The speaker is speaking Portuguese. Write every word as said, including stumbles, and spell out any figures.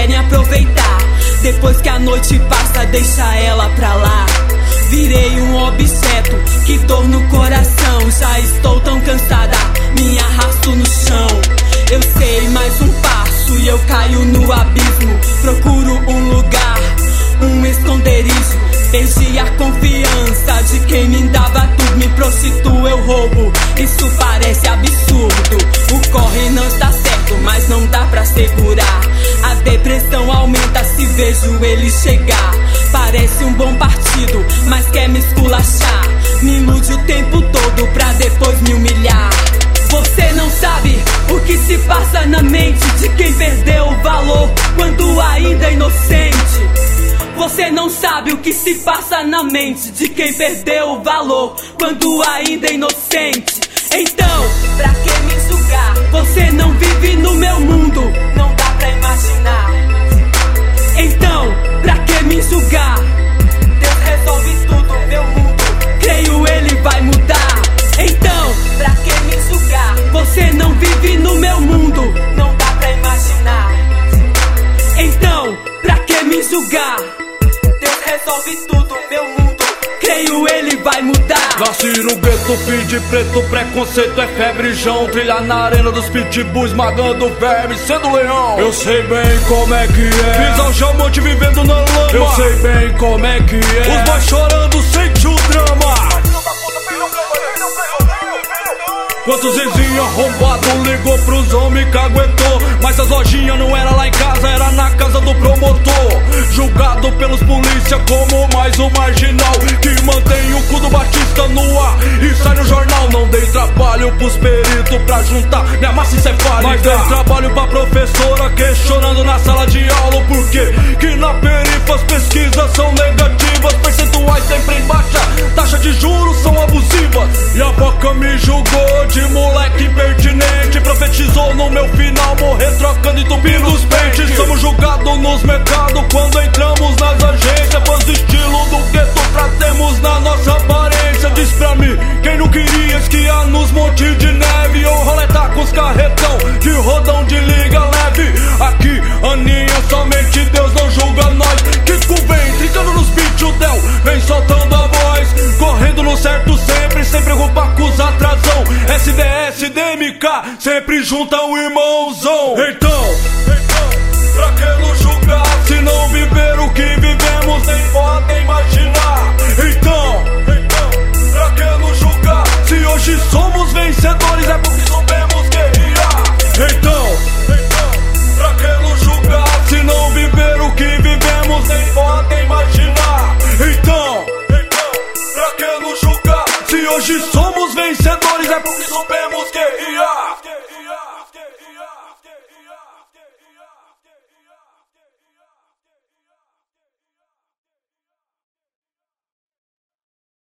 querem aproveitar. Depois que a noite passa, deixa ela pra lá. Virei um objeto, que dor no coração. Já estou tão cansada, me arrasto no chão. Eu sei, mais um passo e eu caio no abismo. Procuro um lugar, um esconderijo. Perdi a confiança de quem me dava tudo. Me prostituo, eu roubo, isso parece absurdo. O corre não está certo, mas não dá pra segurar. A depressão aumenta se vejo ele chegar. Parece um bom partido, mas quer me esculachar. Me ilude o tempo todo pra depois me humilhar. Você não sabe o que se passa na mente de quem perdeu o valor quando ainda é inocente. Você não sabe o que se passa na mente de quem perdeu o valor quando ainda é inocente. Então, pra que me julgar? Você não vive no meu mundo, não dá pra imaginar. Então, pra que me julgar? Deus resolve tudo, meu mundo, creio ele vai mudar. Então, pra que me julgar? Você não vive no meu mundo, não dá pra imaginar. Então, pra que me julgar? Deus resolve tudo, meu mundo, creio ele vai mudar. Nasci no gueto, fim de preto, preconceito é febrejão. Trilhar na arena dos pitbulls, esmagando verme, sendo leão. Eu sei bem como é que é, fiz algemante vivendo na lama. Eu sei bem como é que é, os boys chorando, sente o drama. Quantos vizinhos arrombados ligou pros homens que aguentou. Mas as lojinhas não era lá em casa, era na casa do promotor. Julgado pelos polícia como mais um marginal que mantém o cu do Batista no ar e sai no jornal. Não dei trabalho pros peritos pra juntar minha massa encefálica, mas dei trabalho pra professora questionando na sala de aula. Por quê? Que na perifa as pesquisas são negativas, percentuais sempre em baixa, taxa de juros são abusivas. E a boca me julgou de moleque impertinente, profetizou no meu final morrer trocando e entupindo os pentes. Somos julgados nos mercados quando entramos nas agências, fãs do estilo do gueto trazemos na nossa aparência. Diz pra mim, quem não queria esquiar nos montes de neve ou roletar com os carretão de rodão de liga leve. Aqui, Aninha, somente Deus não julga nós. Kiko vem, trincando nos beats, o Del vem soltando a voz, correndo no certo sempre, sem preocupar com os atrasão. S D S, D M K, sempre junta o irmãozão. Então, então, pra que nos julgar se não viver o que vivemos nem podem imaginar? Então, então, pra que nos julgar se hoje somos vencedores é porque soubemos guerrear? Então, então, pra que nos julgar se não viver o que vivemos nem podem imaginar? Então, então, pra que nos julgar se hoje somos vencedores é porque soubemos